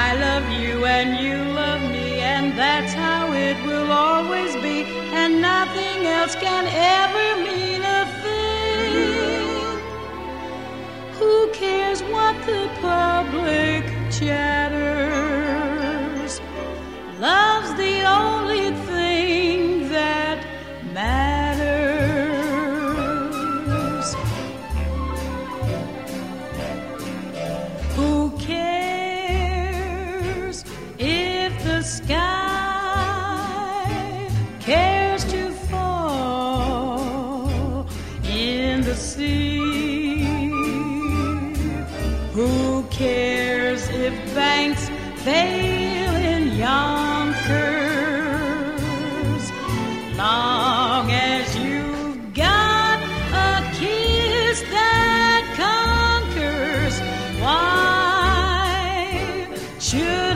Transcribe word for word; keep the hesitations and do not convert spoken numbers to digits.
I love you and you love me, and that's how it will always be, and nothing else can ever mean a thing. Who cares what the public chatters? Love's the only thing that matters. Who cares if the sky cares to fall in the sea? Who cares if banks fail in Yonkers? Long as you've got a kiss that conquers, why should